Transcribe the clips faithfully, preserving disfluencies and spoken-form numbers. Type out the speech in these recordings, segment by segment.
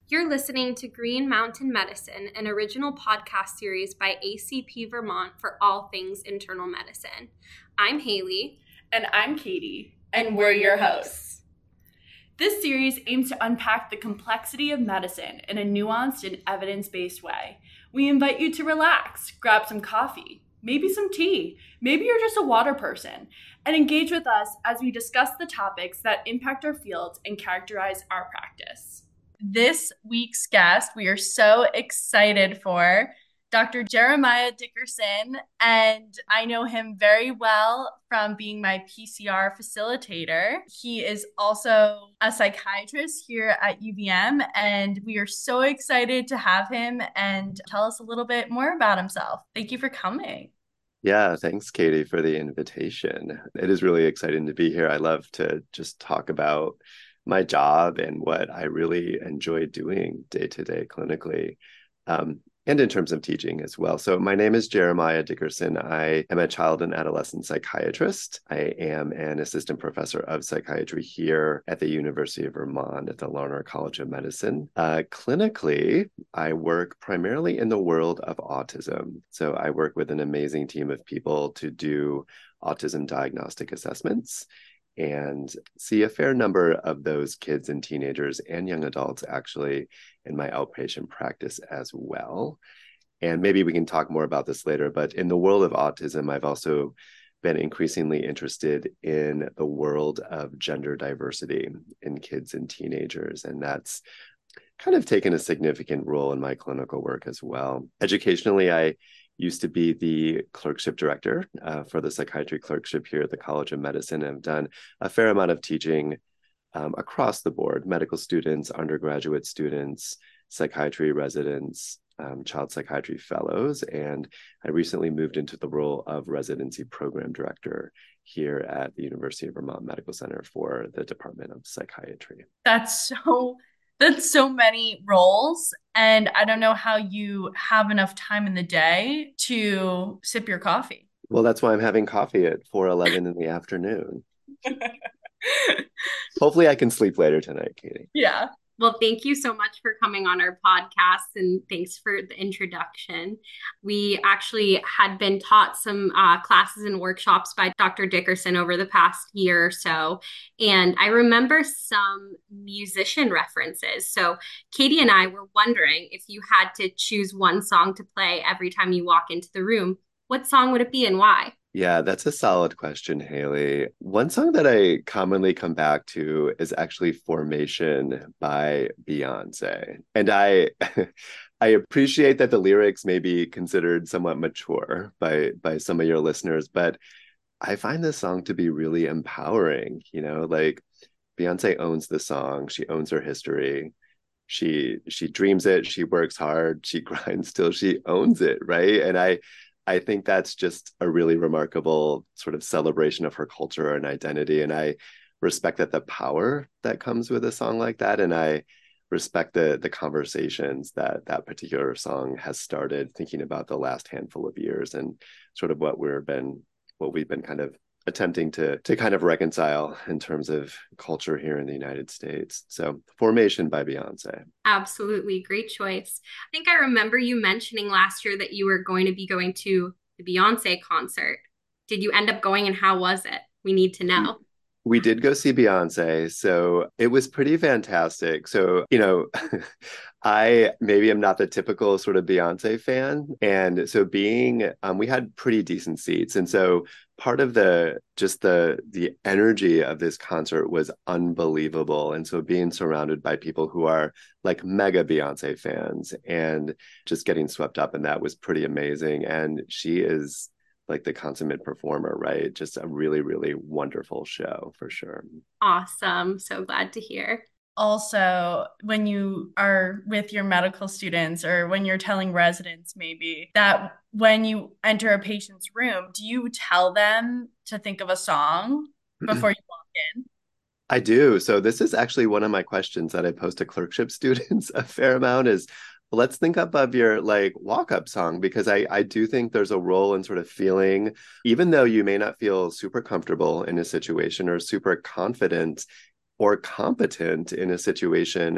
You're listening to Green Mountain Medicine, an original podcast series by A C P Vermont for all things internal medicine. I'm Haley. And I'm Katie. And we're your hosts. This series aims to unpack the complexity of medicine in a nuanced and evidence-based way. We invite you to relax, grab some coffee, maybe some tea, maybe you're just a water person, and engage with us as we discuss the topics that impact our fields and characterize our practice. This week's guest, we are so excited for Doctor Jeremiah Dickerson, and I know him very well from being my P C R facilitator. He is also a psychiatrist here at U V M, and we are so excited to have him and tell us a little bit more about himself. Thank you for coming. Yeah, thanks, Katie, for the invitation. It is really exciting to be here. I love to just talk about my job and what I really enjoy doing day to day clinically, um, and in terms of teaching as well. So my name is Jeremiah Dickerson. I am a child and adolescent psychiatrist. I am an assistant professor of psychiatry here at the University of Vermont at the Larner College of Medicine. Uh, clinically, I work primarily in the world of autism. So I work with an amazing team of people to do autism diagnostic assessments and see a fair number of those kids and teenagers and young adults actually in my outpatient practice as well. And maybe we can talk more about this later, but in the world of autism, I've also been increasingly interested in the world of gender diversity in kids and teenagers. And that's kind of taken a significant role in my clinical work as well. Educationally, I used to be the clerkship director uh, for the psychiatry clerkship here at the College of Medicine. I've done a fair amount of teaching um, across the board, medical students, undergraduate students, psychiatry residents, um, child psychiatry fellows. And I recently moved into the role of residency program director here at the University of Vermont Medical Center for the Department of Psychiatry. That's so That's so many roles, and I don't know how you have enough time in the day to sip your coffee. Well, that's why I'm having coffee at four eleven in the afternoon. Hopefully I can sleep later tonight, Katie. Yeah. Well, thank you so much for coming on our podcast, and thanks for the introduction. We actually had been taught some uh, classes and workshops by Doctor Dickerson over the past year or so, and I remember some musician references. So Katie and I were wondering, if you had to choose one song to play every time you walk into the room, what song would it be and why? Yeah, that's a solid question, Haley. One song that I commonly come back to is actually Formation by Beyonce. And I I appreciate that the lyrics may be considered somewhat mature by by some of your listeners, but I find this song to be really empowering. You know, like Beyonce owns the song, she owns her history. She she dreams it, she works hard, she grinds till she owns it, right? And I I think that's just a really remarkable sort of celebration of her culture and identity. And I respect that the power that comes with a song like that. And I respect the the conversations that that particular song has started, thinking about the last handful of years and sort of what we've been what we've been kind of attempting to to kind of reconcile in terms of culture here in the United States. So Formation by Beyonce. Absolutely. Great choice. I think I remember you mentioning last year that you were going to be going to the Beyonce concert. Did you end up going, and how was it? We need to know. We did go see Beyonce, so it was pretty fantastic. So, you know, I maybe am not the typical sort of Beyonce fan. And so being, um, we had pretty decent seats. And so part of the, just the, the energy of this concert was unbelievable. And so being surrounded by people who are like mega Beyonce fans and just getting swept up in that was pretty amazing. And she is like the consummate performer, right? Just a really, really wonderful show for sure. Awesome. So glad to hear. Also, when you are with your medical students or when you're telling residents maybe that when you enter a patient's room, do you tell them to think of a song before you walk in? I do. So this is actually one of my questions that I pose to clerkship students a fair amount is, let's think up of your like walk-up song, because I, I do think there's a role in sort of feeling, even though you may not feel super comfortable in a situation or super confident or competent in a situation,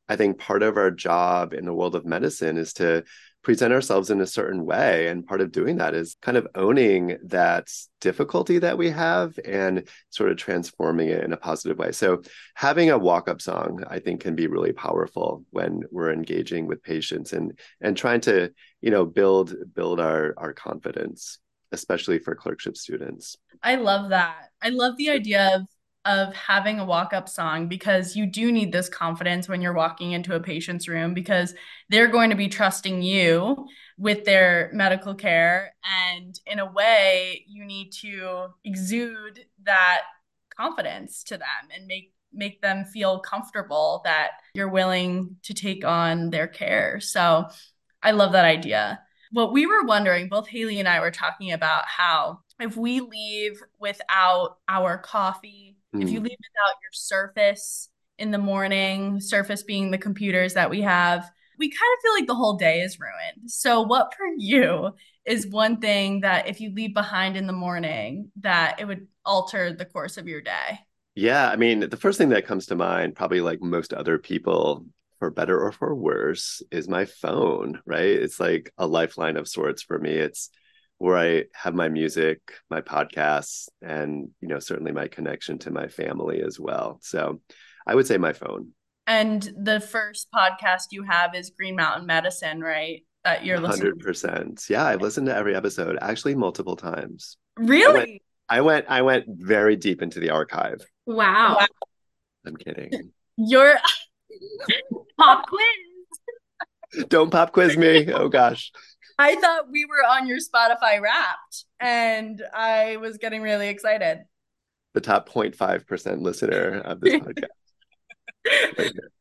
I think part of our job in the world of medicine is to present ourselves in a certain way. And part of doing that is kind of owning that difficulty that we have and sort of transforming it in a positive way. So having a walk-up song, I think, can be really powerful when we're engaging with patients and and trying to, you know, build build our our confidence, especially for clerkship students. I love that. I love the idea of of having a walk-up song because you do need this confidence when you're walking into a patient's room because they're going to be trusting you with their medical care. And in a way, you need to exude that confidence to them and make make them feel comfortable that you're willing to take on their care. So I love that idea. What we were wondering, both Haley and I were talking about how if we leave without our coffee, mm. if you leave without your Surface in the morning, Surface being the computers that we have, we kind of feel like the whole day is ruined. So what for you is one thing that if you leave behind in the morning, that it would alter the course of your day? Yeah, I mean, the first thing that comes to mind, probably like most other people, for better or for worse, is my phone, right? It's like a lifeline of sorts for me. It's where I have my music, my podcasts, and, you know, certainly my connection to my family as well. So I would say my phone. And the first podcast you have is Green Mountain Medicine, right? That you're listening to. one hundred percent. Yeah, I've listened to every episode, actually multiple times. Really? I went, I went, I went very deep into the archive. Wow. wow. I'm kidding. You're pop quiz. Don't pop quiz me. Oh gosh. I thought we were on your Spotify Wrapped, and I was getting really excited. The top zero point five percent listener of this podcast. Right here.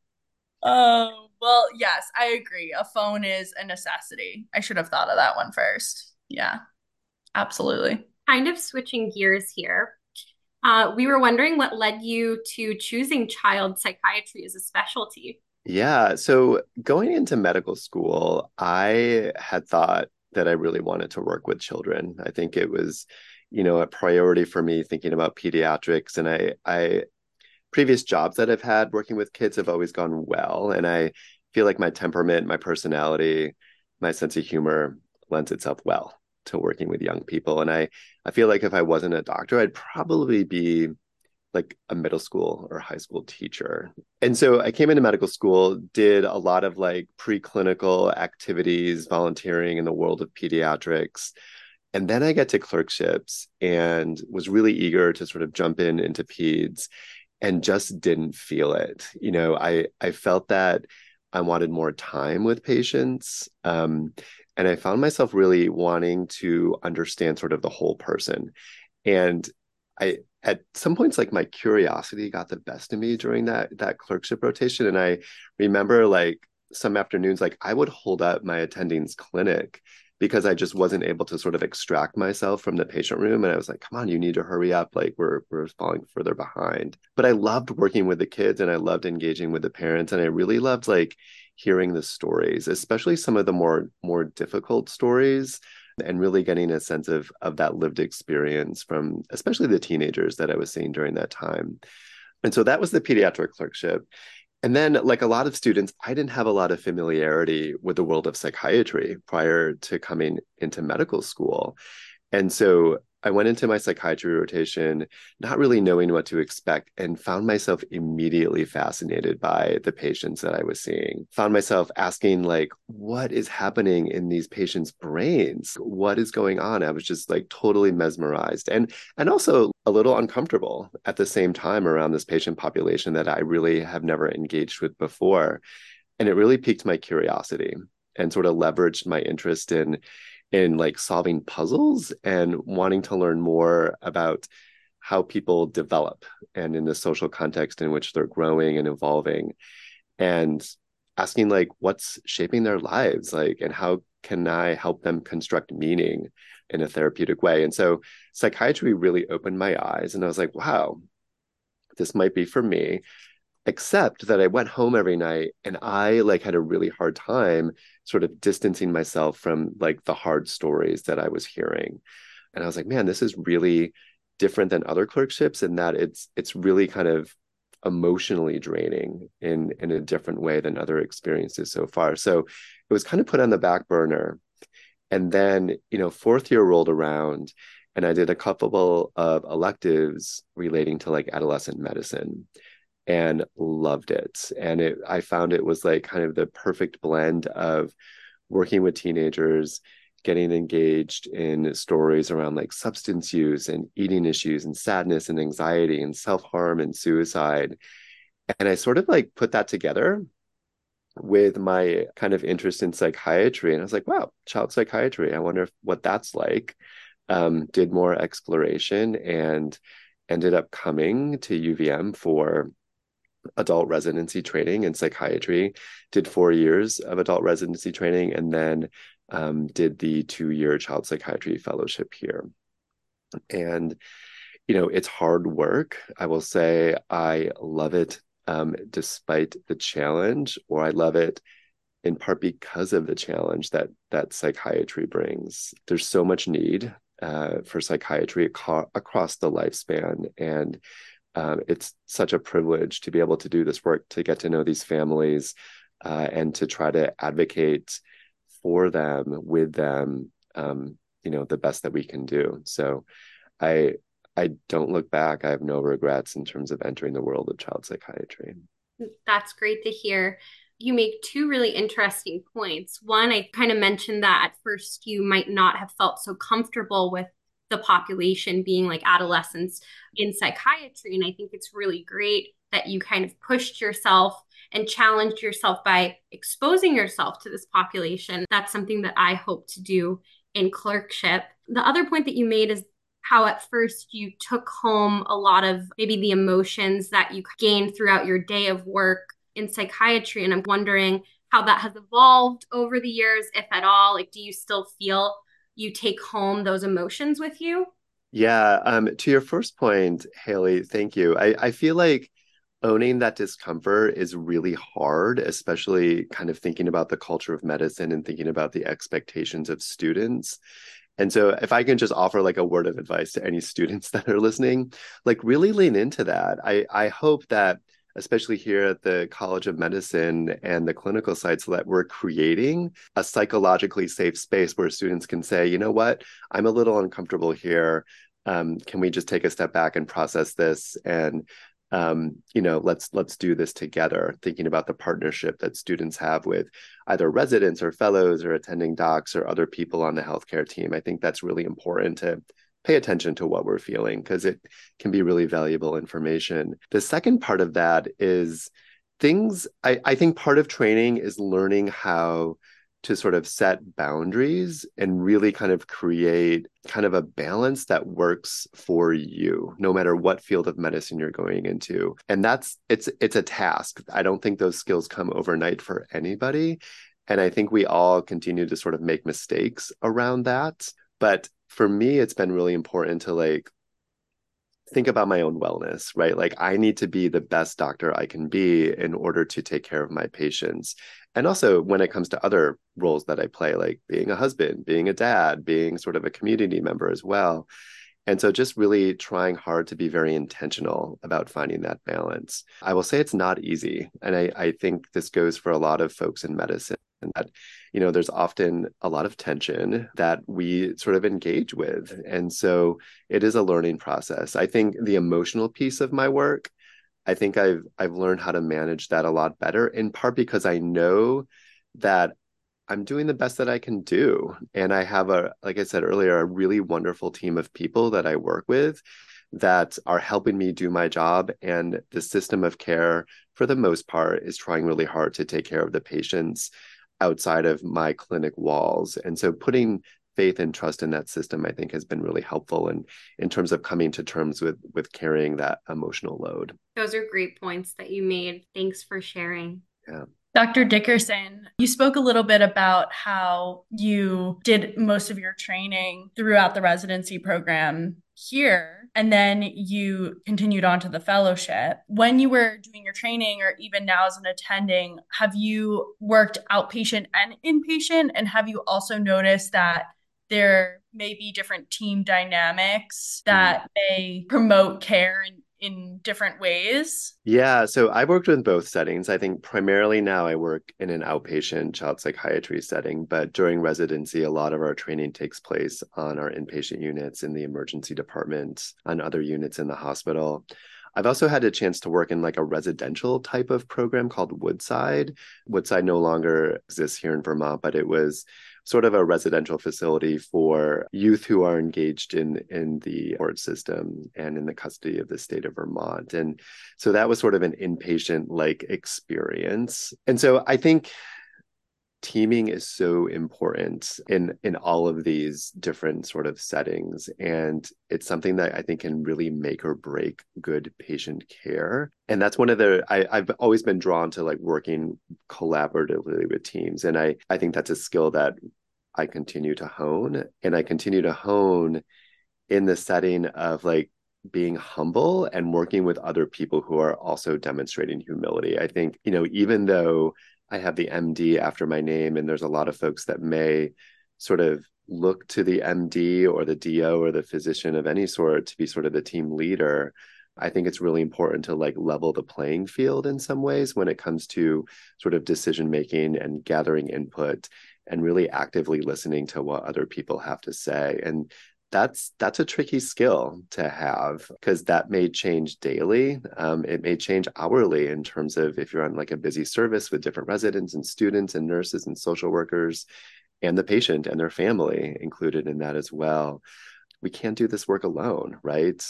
Oh, well, yes, I agree. A phone is a necessity. I should have thought of that one first. Yeah, absolutely. Kind of switching gears here. Uh, we were wondering what led you to choosing child psychiatry as a specialty. Yeah. So going into medical school, I had thought that I really wanted to work with children. I think it was, you know, a priority for me thinking about pediatrics. And I, I, previous jobs that I've had working with kids have always gone well. And I feel like my temperament, my personality, my sense of humor lends itself well to working with young people. And I, I feel like if I wasn't a doctor, I'd probably be like a middle school or high school teacher. And so I came into medical school, did a lot of like preclinical activities, volunteering in the world of pediatrics. And then I get to clerkships and was really eager to sort of jump in into peds and just didn't feel it. You know, I, I felt that I wanted more time with patients. Um, and I found myself really wanting to understand sort of the whole person. And I, at some points, like my curiosity got the best of me during that that clerkship rotation. And I remember like some afternoons, like I would hold up my attending's clinic because I just wasn't able to sort of extract myself from the patient room. And I was like, come on, you need to hurry up. Like we're we're falling further behind. But I loved working with the kids and I loved engaging with the parents. And I really loved like hearing the stories, especially some of the more more difficult stories, and really getting a sense of, of that lived experience from especially the teenagers that I was seeing during that time. And so that was the pediatric clerkship. And then, like a lot of students, I didn't have a lot of familiarity with the world of psychiatry prior to coming into medical school. And so I went into my psychiatry rotation, not really knowing what to expect, and found myself immediately fascinated by the patients that I was seeing. Found myself asking, like, what is happening in these patients' brains? What is going on? I was just like totally mesmerized and, and also a little uncomfortable at the same time around this patient population that I really have never engaged with before. And it really piqued my curiosity and sort of leveraged my interest in in like solving puzzles and wanting to learn more about how people develop and in the social context in which they're growing and evolving, and asking like what's shaping their lives, like, and how can I help them construct meaning in a therapeutic way. And so psychiatry really opened my eyes and I was like, wow, this might be for me. Except that I went home every night and I like had a really hard time sort of distancing myself from like the hard stories that I was hearing. And I was like, man, this is really different than other clerkships in that it's it's really kind of emotionally draining in in a different way than other experiences so far. So it was kind of put on the back burner. And then, you know, fourth year rolled around and I did a couple of electives relating to like adolescent medicine and loved it. And it I found it was like kind of the perfect blend of working with teenagers, getting engaged in stories around like substance use and eating issues and sadness and anxiety and self-harm and suicide. And I sort of like put that together with my kind of interest in psychiatry. And I was like, wow, child psychiatry. I wonder if, what that's like. Um, did more exploration and ended up coming to U V M for adult residency training in psychiatry, did four years of adult residency training, and then um, did the two-year child psychiatry fellowship here. And, you know, it's hard work. I will say I love it um, despite the challenge, or I love it in part because of the challenge that that psychiatry brings. There's so much need uh, for psychiatry ac- across the lifespan. And um, it's such a privilege to be able to do this work, to get to know these families uh, and to try to advocate for them, with them, um, you know, the best that we can do. So I I don't look back. I have no regrets in terms of entering the world of child psychiatry. That's great to hear. You make two really interesting points. One, I kind of mentioned that at first you might not have felt so comfortable with the population being like adolescents in psychiatry. And I think it's really great that you kind of pushed yourself and challenged yourself by exposing yourself to this population. That's something that I hope to do in clerkship. The other point that you made is how at first you took home a lot of maybe the emotions that you gained throughout your day of work in psychiatry. And I'm wondering how that has evolved over the years, if at all. Like, do you still feel you take home those emotions with you? Yeah, um, to your first point, Haley, thank you. I, I feel like owning that discomfort is really hard, especially kind of thinking about the culture of medicine and thinking about the expectations of students. And so if I can just offer like a word of advice to any students that are listening, like really lean into that. I, I hope that especially here at the College of Medicine and the clinical side, so that we're creating a psychologically safe space where students can say, you know what, I'm a little uncomfortable here. Um, can we just take a step back and process this? And um, you know, let's let's do this together, thinking about the partnership that students have with either residents or fellows or attending docs or other people on the healthcare team. I think that's really important to pay attention to what we're feeling because it can be really valuable information. The second part of that is things, I, I think part of training is learning how to sort of set boundaries and really kind of create kind of a balance that works for you, no matter what field of medicine you're going into. And that's, it's, it's a task. I don't think those skills come overnight for anybody. And I think we all continue to sort of make mistakes around that. But for me, it's been really important to like think about my own wellness, right? Like I need to be the best doctor I can be in order to take care of my patients. And also when it comes to other roles that I play, like being a husband, being a dad, being sort of a community member as well. And so just really trying hard to be very intentional about finding that balance. I will say it's not easy. And I, I think this goes for a lot of folks in medicine, that, you know, there's often a lot of tension that we sort of engage with. And so it is a learning process. I think the emotional piece of my work, I think I've I've learned how to manage that a lot better, in part because I know that I'm doing the best that I can do. And I have a, like I said earlier, a really wonderful team of people that I work with that are helping me do my job. And the system of care, for the most part, is trying really hard to take care of the patients outside of my clinic walls. And so putting faith and trust in that system, I think, has been really helpful in, in terms of coming to terms with, with carrying that emotional load. Those are great points that you made. Thanks for sharing. Yeah. Doctor Dickerson, you spoke a little bit about how you did most of your training throughout the residency program here, and then you continued on to the fellowship. When you were doing your training, or even now as an attending, have you worked outpatient and inpatient? And have you also noticed that there may be different team dynamics that may promote care in in different ways? Yeah, so I've worked in both settings. I think primarily now I work in an outpatient child psychiatry setting, but during residency, a lot of our training takes place on our inpatient units in the emergency department, on other units in the hospital. I've also had a chance to work in like a residential type of program called Woodside. Woodside no longer exists here in Vermont, but it was sort of a residential facility for youth who are engaged in in the court system and in the custody of the state of Vermont. And so that was sort of an inpatient like experience. And so I think teaming is so important in in all of these different sort of settings, and it's something that I think can really make or break good patient care. And that's one of the I, I've always been drawn to like working collaboratively with teams, and I I think that's a skill that I continue to hone, and I continue to hone in the setting of like being humble and working with other people who are also demonstrating humility. I think, you know, even though I have the M D after my name, and there's a lot of folks that may sort of look to the M D or the D O or the physician of any sort to be sort of the team leader. I think it's really important to like level the playing field in some ways when it comes to sort of decision making and gathering input and really actively listening to what other people have to say. And that's that's a tricky skill to have, because that may change daily. Um, it may change hourly in terms of if you're on like a busy service with different residents and students and nurses and social workers and the patient and their family included in that as well. We can't do this work alone, right?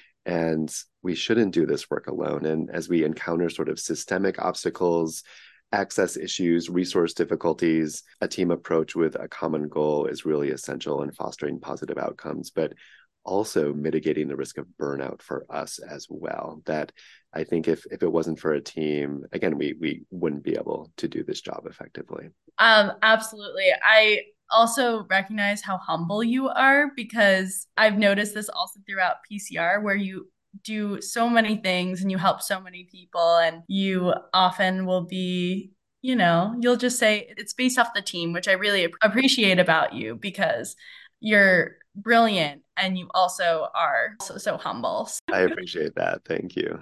And we shouldn't do this work alone. And as we encounter sort of systemic obstacles, access issues, resource difficulties, a team approach with a common goal is really essential in fostering positive outcomes, but also mitigating the risk of burnout for us as well. That I think if if it wasn't for a team, again, we we wouldn't be able to do this job effectively. Um, absolutely. I also recognize how humble you are, because I've noticed this also throughout P C R, where you do so many things and you help so many people, and you often will be, you know, you'll just say it's based off the team, which I really appreciate about you, because you're brilliant and you also are so, so humble. I appreciate that. Thank you.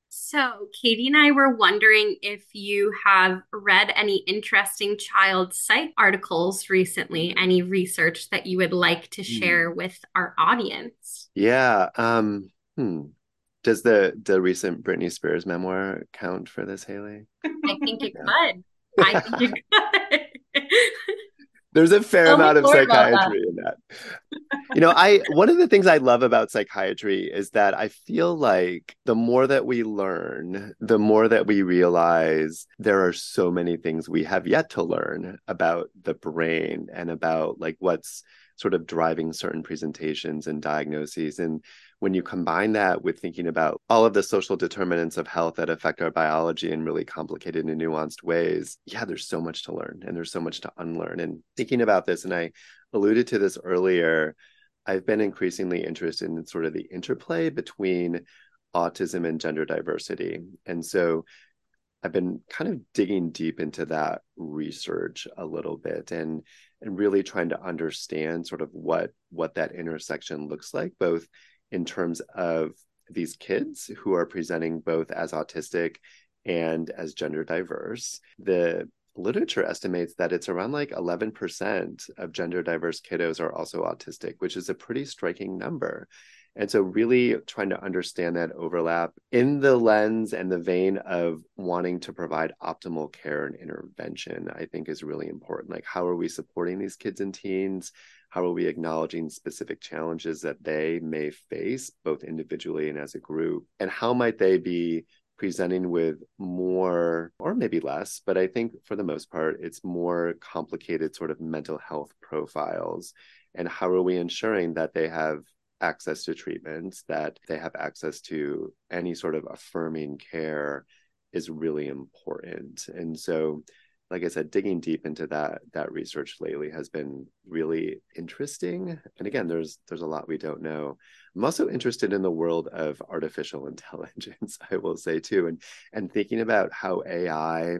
So, Katie and I were wondering if you have read any interesting child psych articles recently, any research that you would like to share with our audience. Yeah. Um, hmm. Does the the recent Britney Spears memoir count for this, Haley? I think it could. I think it could. There's a fair amount of psychiatry in that. You know, I one of the things I love about psychiatry is that I feel like the more that we learn, the more that we realize there are so many things we have yet to learn about the brain and about like what's sort of driving certain presentations and diagnoses. And when you combine that with thinking about all of the social determinants of health that affect our biology in really complicated and nuanced ways, yeah, there's so much to learn and there's so much to unlearn. And thinking about this, and I alluded to this earlier, I've been increasingly interested in sort of the interplay between autism and gender diversity. And so I've been kind of digging deep into that research a little bit and and really trying to understand sort of what what that intersection looks like, both in terms of these kids who are presenting both as autistic and as gender diverse. The literature estimates that it's around like eleven percent of gender diverse kiddos are also autistic, which is a pretty striking number. And so really trying to understand that overlap in the lens and the vein of wanting to provide optimal care and intervention, I think is really important. Like, how are we supporting these kids and teens? How are we acknowledging specific challenges that they may face, both individually and as a group? And how might they be presenting with more, or maybe less, but I think for the most part, it's more complicated sort of mental health profiles? And how are we ensuring that they have access to treatments, that they have access to any sort of affirming care is really important. And so, like I said, digging deep into that that research lately has been really interesting. And again, there's there's a lot we don't know. I'm also interested in the world of artificial intelligence, I will say too, and and thinking about how A I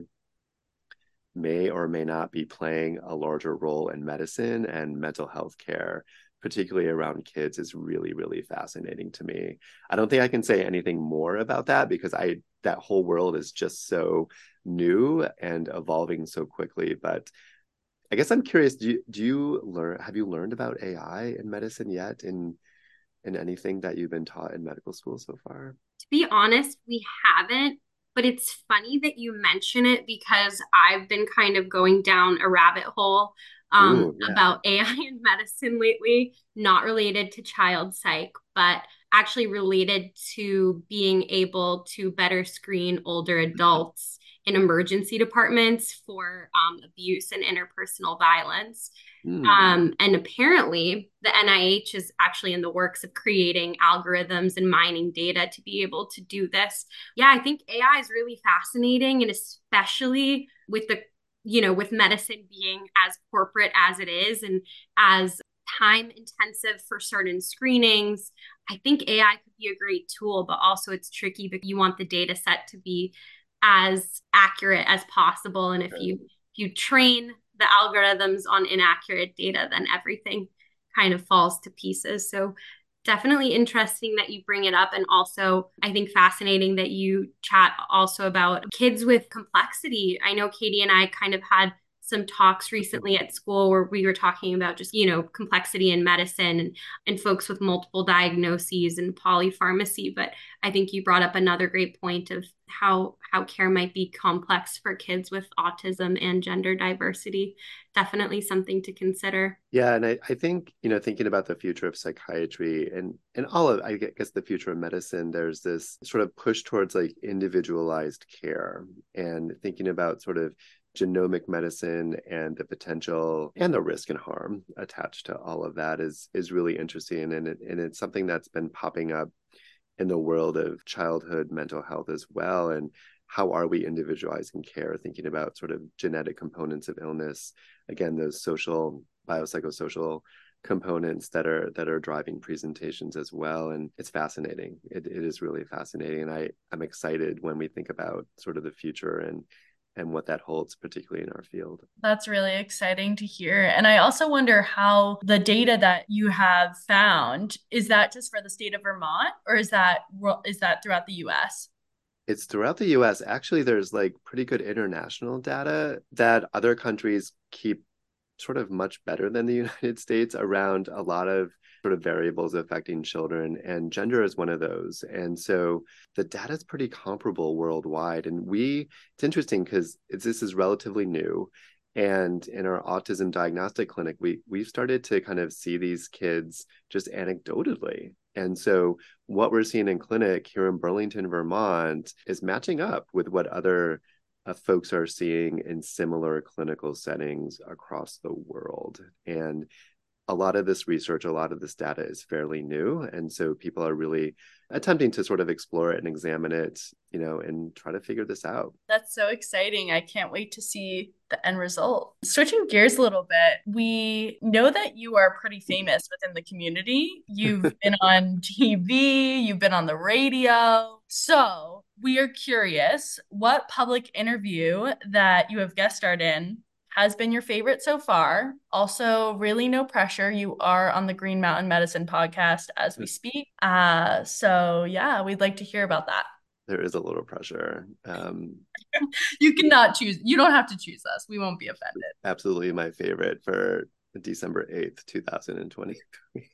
may or may not be playing a larger role in medicine and mental health care. particularly around kids, is really, really fascinating to me. I don't think I can say anything more about that because I that whole world is just so new and evolving so quickly. But I guess I'm curious, do you, do you learn, have you learned about A I in medicine yet in in anything that you've been taught in medical school so far? To be honest, we haven't, but it's funny that you mention it because I've been kind of going down a rabbit hole um, Ooh, yeah. about A I in medicine lately, not related to child psych, but actually related to being able to better screen older adults in emergency departments for um, abuse and interpersonal violence. Hmm. Um, and apparently, the N I H is actually in the works of creating algorithms and mining data to be able to do this. Yeah, I think A I is really fascinating, and especially with the, you know, with medicine being as corporate as it is and as time intensive for certain screenings. I think A I could be a great tool, but also it's tricky because you want the data set to be as accurate as possible. And if you if you train the algorithms on inaccurate data, then everything kind of falls to pieces. So definitely interesting that you bring it up. And also, I think fascinating that you chat also about kids with complexity. I know Katie and I kind of had some talks recently at school where we were talking about just, you know, complexity in medicine and, and folks with multiple diagnoses and polypharmacy. But I think you brought up another great point of how how care might be complex for kids with autism and gender diversity. Definitely something to consider. Yeah, and I, I think, you know, thinking about the future of psychiatry and and all of, I guess, the future of medicine, there's this sort of push towards like individualized care and thinking about sort of genomic medicine and the potential and the risk and harm attached to all of that is is really interesting. And it, and it's something that's been popping up in the world of childhood mental health as well. And how are we individualizing care, thinking about sort of genetic components of illness, again, those social, biopsychosocial components that are that are driving presentations as well. And it's fascinating. It, it is really fascinating. And I, I'm excited when we think about sort of the future and and what that holds, particularly in our field. That's really exciting to hear. And I also wonder how the data that you have found, is that just for the state of Vermont or is that is that throughout the U S? It's throughout the U S. Actually, there's like pretty good international data that other countries keep sort of much better than the United States around a lot of sort of variables affecting children, and gender is one of those. And so the data is pretty comparable worldwide. And we, it's interesting because this is relatively new. And in our autism diagnostic clinic, we we've started to kind of see these kids just anecdotally. And so what we're seeing in clinic here in Burlington, Vermont, is matching up with what other uh, folks are seeing in similar clinical settings across the world. And a lot of this research, a lot of this data is fairly new. And so people are really attempting to sort of explore it and examine it, you know, and try to figure this out. That's so exciting. I can't wait to see the end result. Switching gears a little bit, we know that you are pretty famous within the community. You've been on T V, you've been on the radio. So we are curious what public interview that you have guest starred in has been your favorite so far. Also, really no pressure. You are on the Green Mountain Medicine podcast as we speak. Uh, so yeah, we'd like to hear about that. There is a little pressure. Um, you cannot choose. You don't have to choose us. We won't be offended. Absolutely my favorite for December eighth, twenty twenty-three.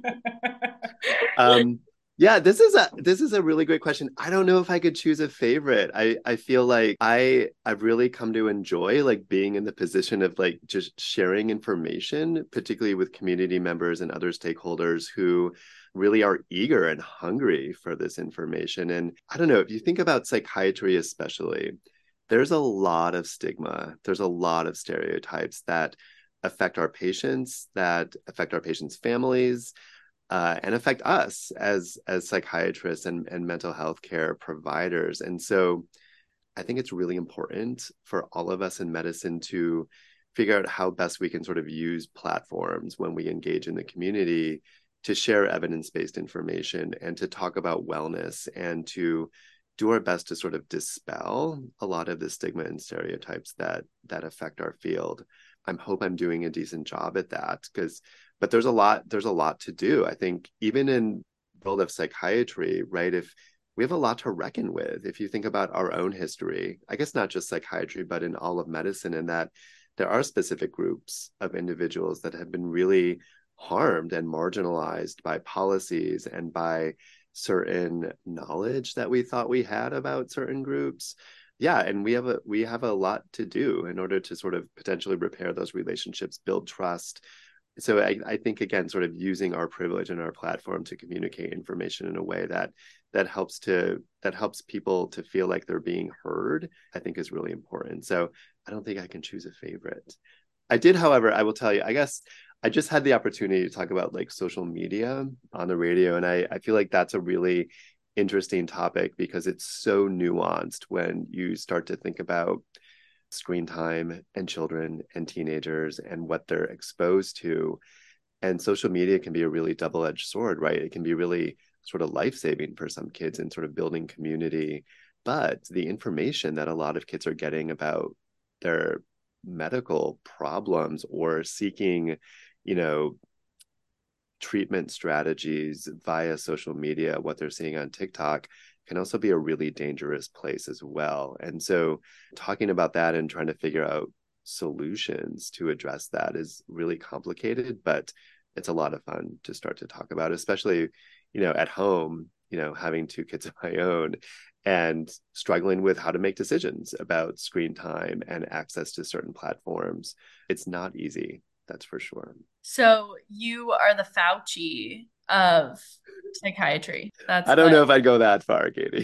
um, Yeah, this is a this is a really great question. I don't know if I could choose a favorite. I I feel like I I've really come to enjoy like being in the position of like just sharing information, particularly with community members and other stakeholders who really are eager and hungry for this information. And I don't know, if you think about psychiatry especially, there's a lot of stigma. There's a lot of stereotypes that affect our patients, that affect our patients' families. Uh, and affect us as as psychiatrists and, and mental health care providers. And so I think it's really important for all of us in medicine to figure out how best we can sort of use platforms when we engage in the community to share evidence-based information and to talk about wellness and to do our best to sort of dispel a lot of the stigma and stereotypes that that affect our field. I hope I'm doing a decent job at that, because but there's a lot there's a lot to do. I think even in the world of psychiatry, right, if we have a lot to reckon with. If you think about our own history, I guess not just psychiatry, but in all of medicine, and that there are specific groups of individuals that have been really harmed and marginalized by policies and by certain knowledge that we thought we had about certain groups. Yeah, and we have a we have a lot to do in order to sort of potentially repair those relationships, build trust. So I, I think, again, sort of using our privilege and our platform to communicate information in a way that that helps to that helps people to feel like they're being heard, I think is really important. So I don't think I can choose a favorite. I did, however, I will tell you, I guess I just had the opportunity to talk about like social media on the radio. And I, I feel like that's a really interesting topic because it's so nuanced when you start to think about screen time and children and teenagers and what they're exposed to. And social media can be a really double-edged sword, right? It can be really sort of life-saving for some kids and sort of building community. But the information that a lot of kids are getting about their medical problems or seeking, you know, treatment strategies via social media, what they're seeing on TikTok, can also be a really dangerous place as well. And so talking about that and trying to figure out solutions to address that is really complicated, but it's a lot of fun to start to talk about, especially, you know, at home, you know, having two kids of my own and struggling with how to make decisions about screen time and access to certain platforms. It's not easy, that's for sure. So you are the Fauci of psychiatry. That's I don't what... know if I'd go that far, Katie.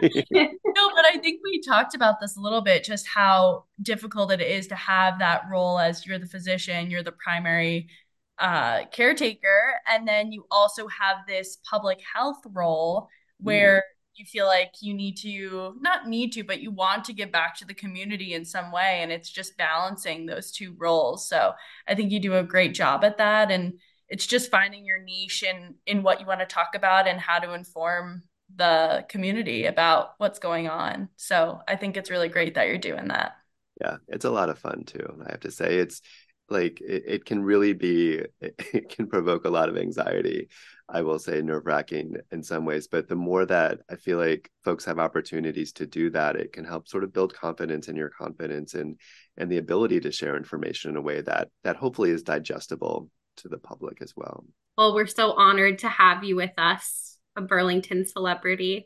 No, but I think we talked about this a little bit, just how difficult it is to have that role as you're the physician, you're the primary uh, caretaker, and then you also have this public health role where mm. you feel like you need to, not need to, but you want to give back to the community in some way, and it's just balancing those two roles. So I think you do a great job at that, and it's just finding your niche in, in what you want to talk about and how to inform the community about what's going on. So I think it's really great that you're doing that. Yeah, it's a lot of fun too. I have to say, it's like, it, it can really be, it, it can provoke a lot of anxiety. I will say nerve-wracking in some ways, but the more that I feel like folks have opportunities to do that, it can help sort of build confidence in your confidence and, and the ability to share information in a way that, that hopefully is digestible to the public as well. Well, we're so honored to have you with us, a Burlington celebrity.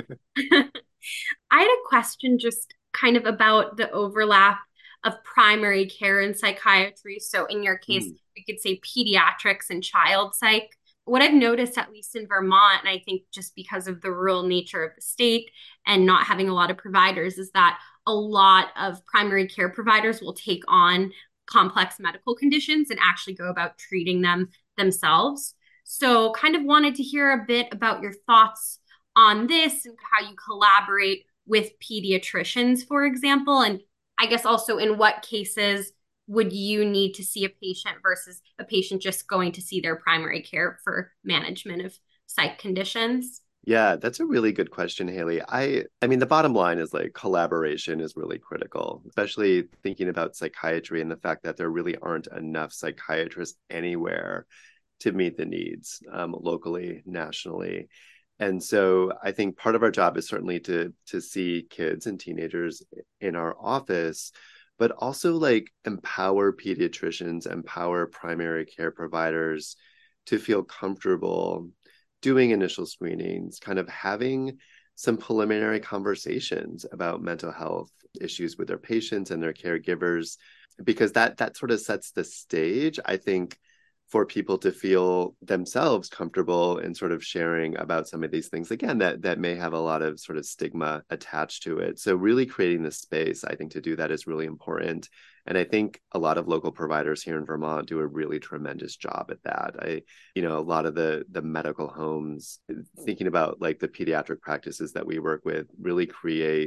I had a question just kind of about the overlap of primary care and psychiatry. So in your case, mm. we could say pediatrics and child psych. What I've noticed, at least in Vermont, and I think just because of the rural nature of the state and not having a lot of providers, is that a lot of primary care providers will take on complex medical conditions and actually go about treating them themselves. So kind of wanted to hear a bit about your thoughts on this and how you collaborate with pediatricians, for example, and I guess also in what cases would you need to see a patient versus a patient just going to see their primary care for management of psych conditions? Yeah, that's a really good question, Haley. I I mean, the bottom line is like collaboration is really critical, especially thinking about psychiatry and the fact that there really aren't enough psychiatrists anywhere to meet the needs um, locally, nationally. And so I think part of our job is certainly to to see kids and teenagers in our office, but also like empower pediatricians, empower primary care providers to feel comfortable doing initial screenings, kind of having some preliminary conversations about mental health issues with their patients and their caregivers, because that that sort of sets the stage, I think, for people to feel themselves comfortable in sort of sharing about some of these things, again, that that may have a lot of sort of stigma attached to it. So really creating the space, I think, to do that is really important. And I think a lot of local providers here in Vermont do a really tremendous job at that. I, you know, a lot of the the medical homes, thinking about like the pediatric practices that we work with, really create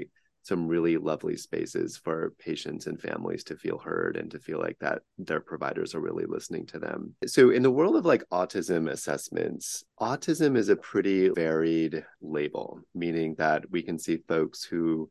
some really lovely spaces for patients and families to feel heard and to feel like that their providers are really listening to them. So in the world of like autism assessments, autism is a pretty varied label, meaning that we can see folks who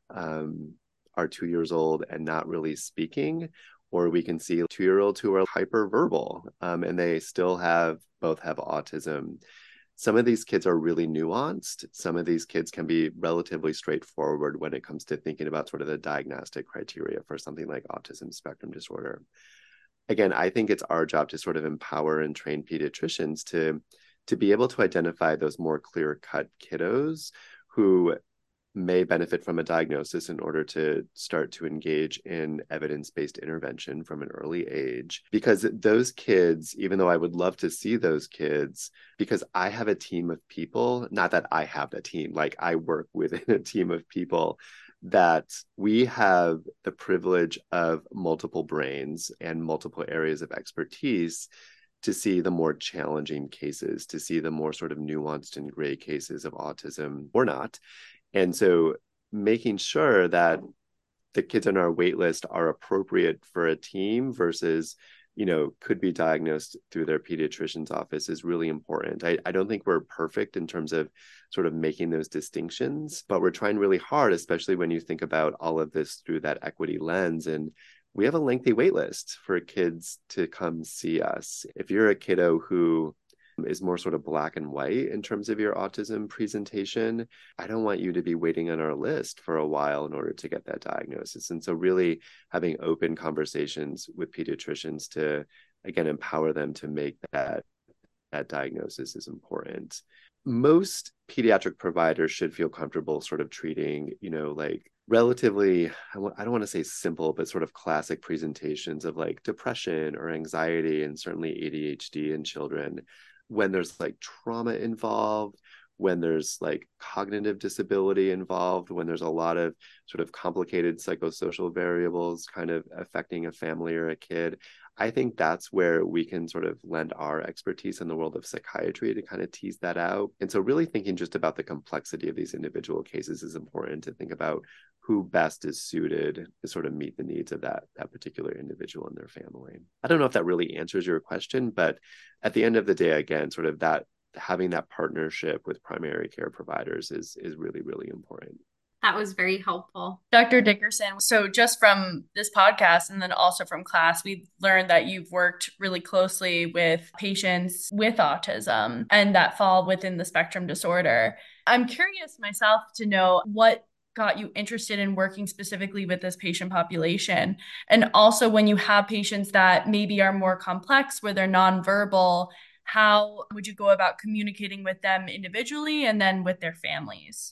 um, are two years old and not really speaking, or we can see two-year-olds who are hyperverbal um, and they still have, both have autism. Some of these kids are really nuanced. Some of these kids can be relatively straightforward when it comes to thinking about sort of the diagnostic criteria for something like autism spectrum disorder. Again, I think it's our job to sort of empower and train pediatricians to, to be able to identify those more clear-cut kiddos who may benefit from a diagnosis in order to start to engage in evidence-based intervention from an early age. Because those kids, even though I would love to see those kids, because I have a team of people, not that I have a team, like I work within a team of people, that we have the privilege of multiple brains and multiple areas of expertise to see the more challenging cases, to see the more sort of nuanced and gray cases of autism or not. And so making sure that the kids on our wait list are appropriate for a team versus, you know, could be diagnosed through their pediatrician's office is really important. I, I don't think we're perfect in terms of sort of making those distinctions, but we're trying really hard, especially when you think about all of this through that equity lens. And we have a lengthy wait list for kids to come see us. If you're a kiddo who is more sort of black and white in terms of your autism presentation, I don't want you to be waiting on our list for a while in order to get that diagnosis. And so really having open conversations with pediatricians to, again, empower them to make that, that diagnosis is important. Most pediatric providers should feel comfortable sort of treating, you know, like relatively, I don't want to say simple, but sort of classic presentations of like depression or anxiety and certainly A D H D in children. When there's like trauma involved, when there's like cognitive disability involved, when there's a lot of sort of complicated psychosocial variables kind of affecting a family or a kid, I think that's where we can sort of lend our expertise in the world of psychiatry to kind of tease that out. And so really thinking just about the complexity of these individual cases is important to think about who best is suited to sort of meet the needs of that, that particular individual and their family. I don't know if that really answers your question, but at the end of the day, again, sort of that having that partnership with primary care providers is, is really, really important. That was very helpful. Doctor Dickerson, so just from this podcast and then also from class, we learned that you've worked really closely with patients with autism and that fall within the spectrum disorder. I'm curious myself to know what got you interested in working specifically with this patient population. And also when you have patients that maybe are more complex, where they're nonverbal, how would you go about communicating with them individually and then with their families?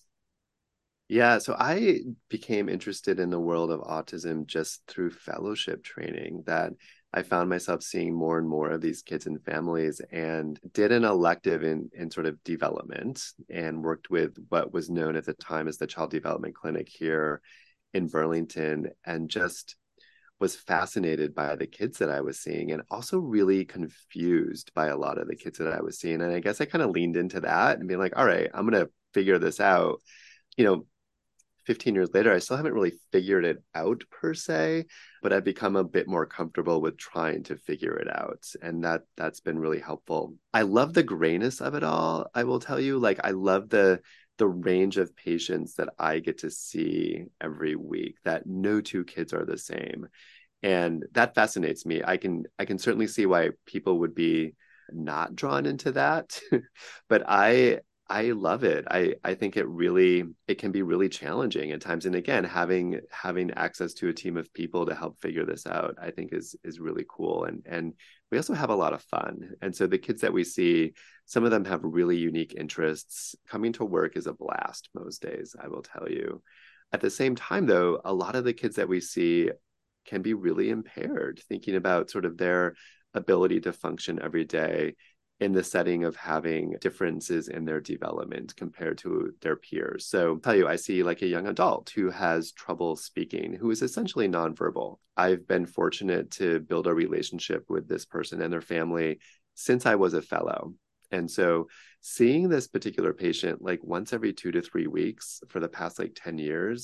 Yeah, so I became interested in the world of autism just through fellowship training, that I found myself seeing more and more of these kids and families, and did an elective in, in sort of development and worked with what was known at the time as the Child Development Clinic here in Burlington, and just was fascinated by the kids that I was seeing and also really confused by a lot of the kids that I was seeing. And I guess I kind of leaned into that and being like, all right, I'm going to figure this out. You know, fifteen years later, I still haven't really figured it out per se, but I've become a bit more comfortable with trying to figure it out. And that, that's been really helpful. I love the grayness of it all. I will tell you, like, I love the, the range of patients that I get to see every week, that no two kids are the same. And that fascinates me. I can, I can certainly see why people would be not drawn into that, but I, I love it. I, I think it really, it can be really challenging at times. And again, having having access to a team of people to help figure this out, I think is is really cool. And and we also have a lot of fun. And so the kids that we see, some of them have really unique interests. Coming to work is a blast most days, I will tell you. At the same time, though, a lot of the kids that we see can be really impaired, thinking about sort of their ability to function every day in the setting of having differences in their development compared to their peers. So I'll tell you, I see like a young adult who has trouble speaking, who is essentially nonverbal. I've been fortunate to build a relationship with this person and their family since I was a fellow. And so seeing this particular patient like once every two to three weeks for the past like ten years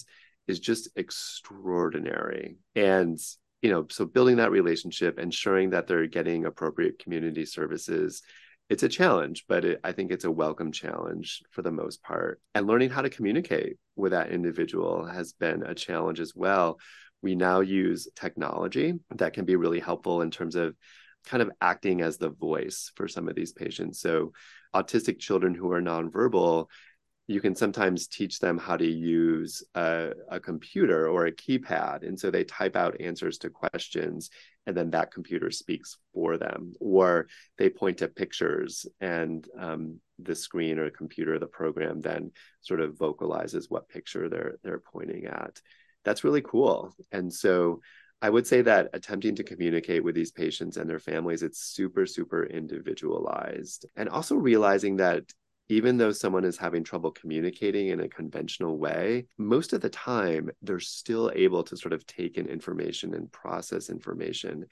is just extraordinary. And, you know, so building that relationship, ensuring that they're getting appropriate community services, it's a challenge, but it, I think it's a welcome challenge for the most part. And learning how to communicate with that individual has been a challenge as well. We now use technology that can be really helpful in terms of kind of acting as the voice for some of these patients. So autistic children who are nonverbal, you can sometimes teach them how to use a, a computer or a keypad. And so they type out answers to questions, and then that computer speaks for them. Or they point to pictures, and um, the screen or computer, the program, then sort of vocalizes what picture they're they're pointing at. That's really cool. And so I would say that attempting to communicate with these patients and their families, it's super, super individualized. And also realizing that even though someone is having trouble communicating in a conventional way, most of the time they're still able to sort of take in information and process information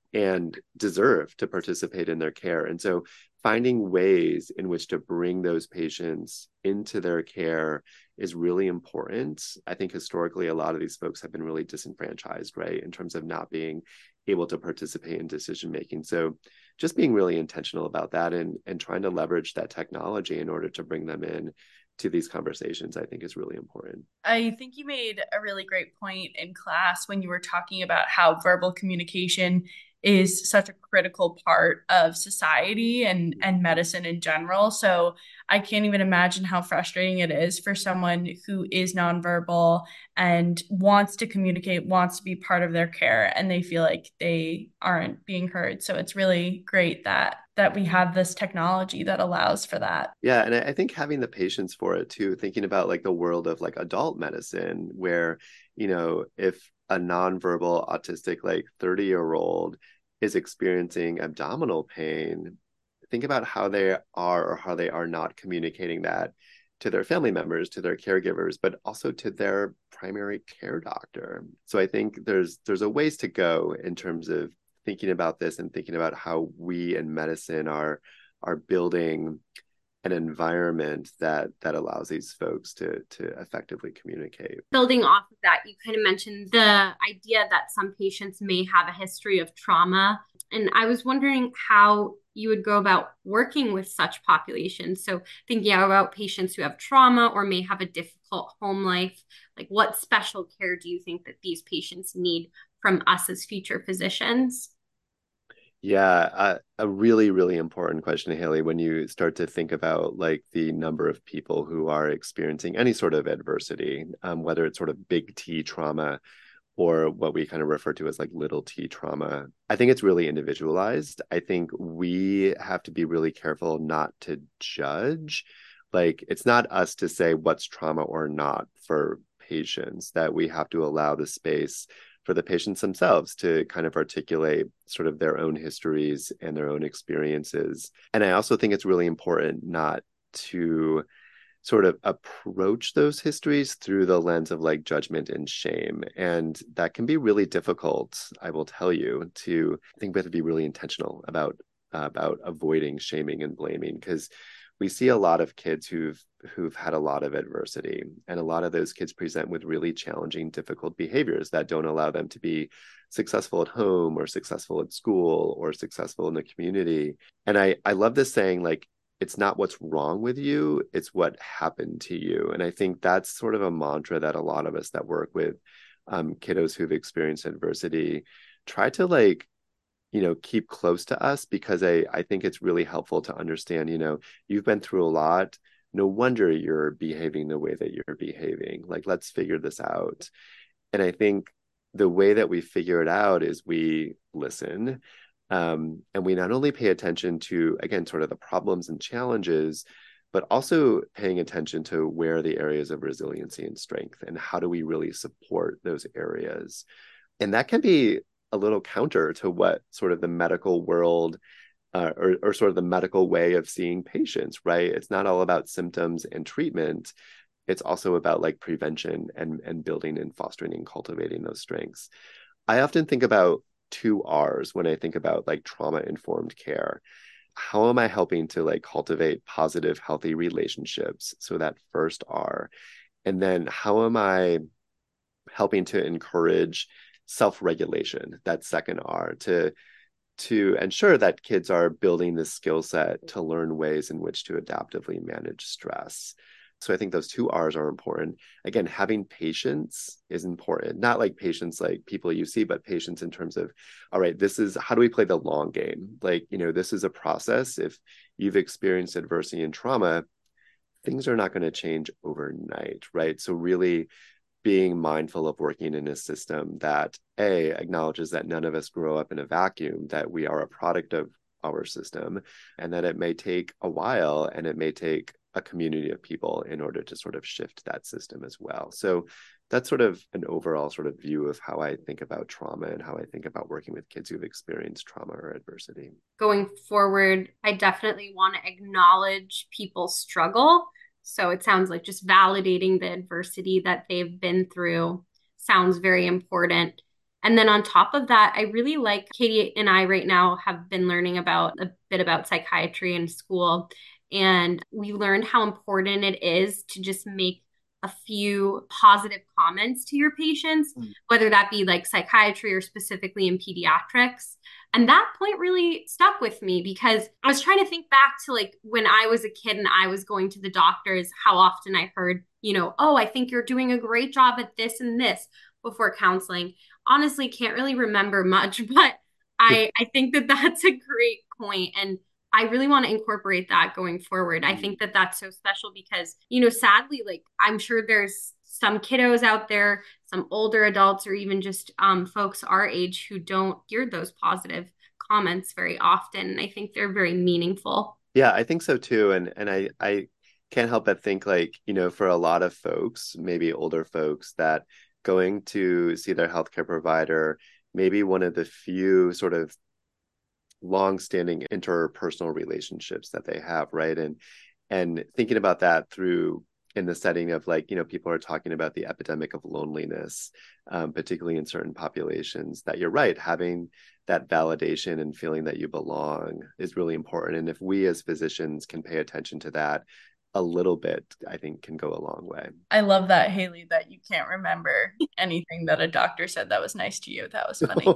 and deserve to participate in their care. And so finding ways in which to bring those patients into their care is really important. I think historically, a lot of these folks have been really disenfranchised, right, in terms of not being able to participate in decision making. So just being really intentional about that and, and trying to leverage that technology in order to bring them in to these conversations, I think is really important. I think you made a really great point in class when you were talking about how verbal communication is such a critical part of society and, and medicine in general. So I can't even imagine how frustrating it is for someone who is nonverbal and wants to communicate, wants to be part of their care, and they feel like they aren't being heard. So it's really great that that we have this technology that allows for that. Yeah, and I think having the patience for it too, thinking about like the world of like adult medicine, where, you know, if a nonverbal autistic like thirty year old is experiencing abdominal pain, think about how they are or how they are not communicating that to their family members, to their caregivers, but also to their primary care doctor. So I think there's there's a ways to go in terms of thinking about this and thinking about how we in medicine are are building an environment that that allows these folks to to effectively communicate. Building off of that, you kind of mentioned the idea that some patients may have a history of trauma. And I was wondering how you would go about working with such populations. So thinking about patients who have trauma or may have a difficult home life, like what special care do you think that these patients need from us as future physicians? Yeah, uh, a really, really important question, Haley, when you start to think about like the number of people who are experiencing any sort of adversity, um, whether it's sort of big T trauma or what we kind of refer to as like little T trauma. I think it's really individualized. I think we have to be really careful not to judge. Like, it's not us to say what's trauma or not for patients, that we have to allow the space for the patients themselves to kind of articulate sort of their own histories and their own experiences. And I also think it's really important not to sort of approach those histories through the lens of like judgment and shame. And that can be really difficult, I will tell you. To I think we have to be really intentional about uh, about avoiding shaming and blaming, because we see a lot of kids who've who've had a lot of adversity, and a lot of those kids present with really challenging, difficult behaviors that don't allow them to be successful at home or successful at school or successful in the community. And I I love this saying, like, it's not what's wrong with you, it's what happened to you. And I think that's sort of a mantra that a lot of us that work with um, kiddos who've experienced adversity try to like, you know, keep close to us, because I, I think it's really helpful to understand, you know, you've been through a lot. No wonder you're behaving the way that you're behaving. Like, let's figure this out. And I think the way that we figure it out is we listen. Um, and we not only pay attention to, again, sort of the problems and challenges, but also paying attention to where the areas of resiliency and strength, and how do we really support those areas. And that can be a little counter to what sort of the medical world uh, or, or sort of the medical way of seeing patients, right? It's not all about symptoms and treatment. It's also about like prevention and, and building and fostering and cultivating those strengths. I often think about two R's when I think about like trauma-informed care. How am I helping to like cultivate positive, healthy relationships? So that first R. And then how am I helping to encourage self-regulation, that second R, to to ensure that kids are building this skill set to learn ways in which to adaptively manage stress. So I think those two R's are important. Again, having patience is important, not like patience like people you see, but patience in terms of, all right, this is, how do we play the long game? Like, you know, this is a process. If you've experienced adversity and trauma, things are not going to change overnight, right? So really being mindful of working in a system that A, acknowledges that none of us grow up in a vacuum, that we are a product of our system, and that it may take a while and it may take a community of people in order to sort of shift that system as well. So that's sort of an overall sort of view of how I think about trauma and how I think about working with kids who've experienced trauma or adversity. Going forward, I definitely want to acknowledge people's struggle. So it sounds like just validating the adversity that they've been through sounds very important. And then on top of that, I really like, Katie and I right now have been learning about a bit about psychiatry in school. And we learned how important it is to just make a few positive comments to your patients, mm. whether that be like psychiatry or specifically in pediatrics. And that point really stuck with me because I was trying to think back to like when I was a kid and I was going to the doctors, how often I heard, you know, oh, I think you're doing a great job at this and this before counseling. Honestly, can't really remember much, but I, I think that that's a great point. And I really want to incorporate that going forward. I think that that's so special because, you know, sadly, like I'm sure there's some kiddos out there, some older adults, or even just um, folks our age who don't hear those positive comments very often. And I think they're very meaningful. Yeah, I think so too. And and I I can't help but think like, you know, for a lot of folks, maybe older folks, that going to see their healthcare provider, maybe one of the few sort of long-standing interpersonal relationships that they have, right? And and thinking about that through in the setting of like, you know, people are talking about the epidemic of loneliness, um, particularly in certain populations, that you're right, having that validation and feeling that you belong is really important. And if we as physicians can pay attention to that a little bit, I think can go a long way. I love that, Haley, that you can't remember anything that a doctor said that was nice to you. That was funny.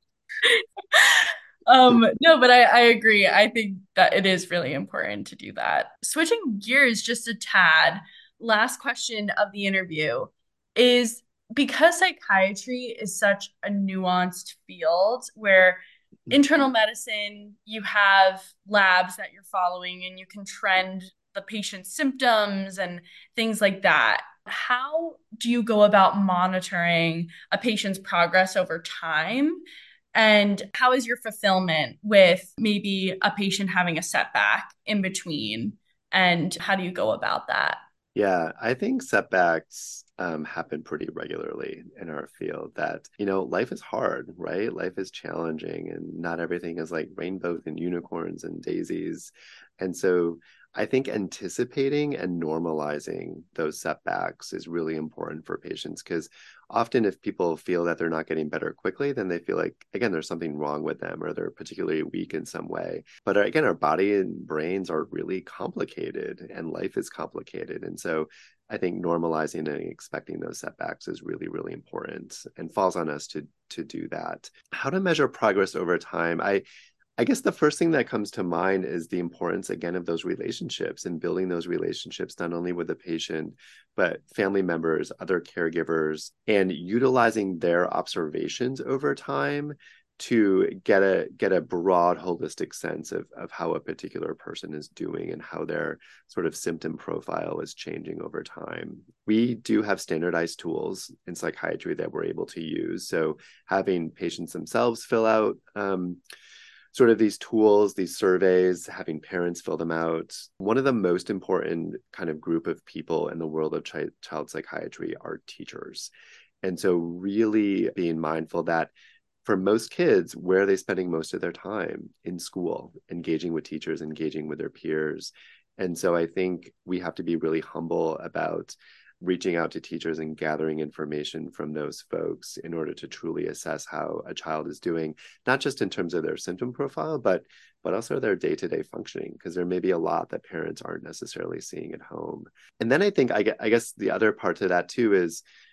Um, no, but I, I agree. I think that it is really important to do that. Switching gears just a tad, last question of the interview is, because psychiatry is such a nuanced field where internal medicine, you have labs that you're following and you can trend the patient's symptoms and things like that. How do you go about monitoring a patient's progress over time? And how is your fulfillment with maybe a patient having a setback in between? And how do you go about that? Yeah, I think setbacks um, happen pretty regularly in our field. That, you know, life is hard, right? Life is challenging and not everything is like rainbows and unicorns and daisies. And so I think anticipating and normalizing those setbacks is really important for patients, because often if people feel that they're not getting better quickly, then they feel like, again, there's something wrong with them or they're particularly weak in some way. But again, our body and brains are really complicated and life is complicated. And so I think normalizing and expecting those setbacks is really, really important and falls on us to, to do that. How to measure progress over time? I I guess the first thing that comes to mind is the importance, again, of those relationships and building those relationships, not only with the patient, but family members, other caregivers, and utilizing their observations over time to get a get a broad, holistic sense of, of how a particular person is doing and how their sort of symptom profile is changing over time. We do have standardized tools in psychiatry that we're able to use. So having patients themselves fill out um, sort of these tools, these surveys, having parents fill them out. One of the most important kind of group of people in the world of ch- child psychiatry are teachers. And so really being mindful that for most kids, where are they spending most of their time? In school, engaging with teachers, engaging with their peers. And so I think we have to be really humble about reaching out to teachers and gathering information from those folks in order to truly assess how a child is doing, not just in terms of their symptom profile, but but also their day-to-day functioning, because there may be a lot that parents aren't necessarily seeing at home. And then I think, I, I guess the other part to that too is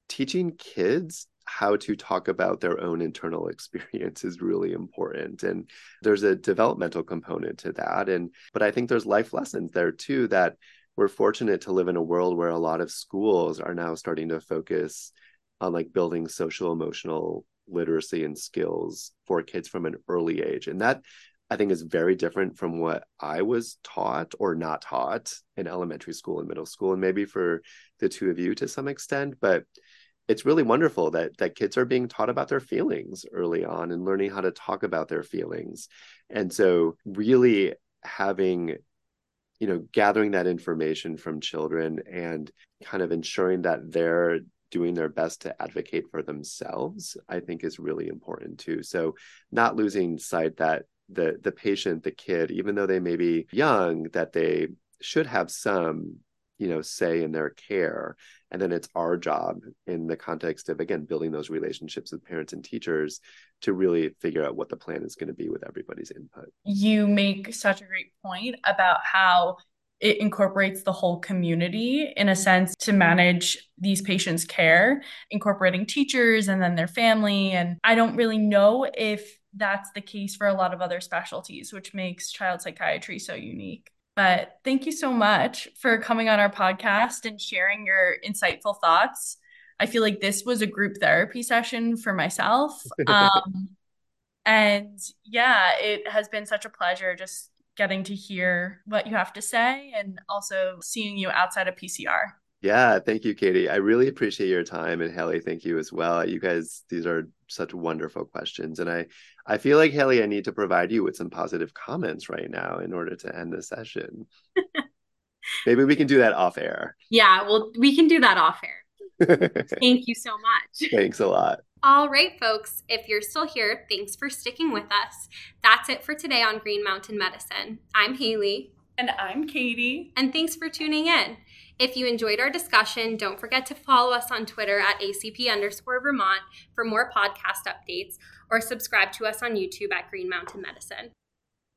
teaching kids how to talk about their own internal experience is really important. And there's a developmental component to that. And but I think there's life lessons there too, that we're fortunate to live in a world where a lot of schools are now starting to focus on like building social emotional literacy and skills for kids from an early age. And that I think is very different from what I was taught or not taught in elementary school and middle school, and maybe for the two of you to some extent. But it's really wonderful that that kids are being taught about their feelings early on and learning how to talk about their feelings. And so really having, you know, gathering that information from children and kind of ensuring that they're doing their best to advocate for themselves, I think is really important too. So not losing sight that the the patient, the kid, even though they may be young, that they should have some, you know, say in their care. And then it's our job in the context of, again, building those relationships with parents and teachers to really figure out what the plan is going to be with everybody's input. You make such a great point about how it incorporates the whole community in a sense to manage these patients' care, incorporating teachers and then their family. And I don't really know if that's the case for a lot of other specialties, which makes child psychiatry so unique. But thank you so much for coming on our podcast and sharing your insightful thoughts. I feel like this was a group therapy session for myself. Um, and yeah, it has been such a pleasure just getting to hear what you have to say and also seeing you outside of P C R. Yeah, thank you, Katie. I really appreciate your time. And Haley, thank you as well. You guys, these are such wonderful questions. And I, I feel like, Haley, I need to provide you with some positive comments right now in order to end the session. Maybe we can do that off air. Yeah, well, we can do that off air. Thank you so much. Thanks a lot. All right, folks, if you're still here, thanks for sticking with us. That's it for today on Green Mountain Medicine. I'm Haley. And I'm Katie. And thanks for tuning in. If you enjoyed our discussion, don't forget to follow us on Twitter at A C P underscore Vermont for more podcast updates, or subscribe to us on YouTube at Green Mountain Medicine.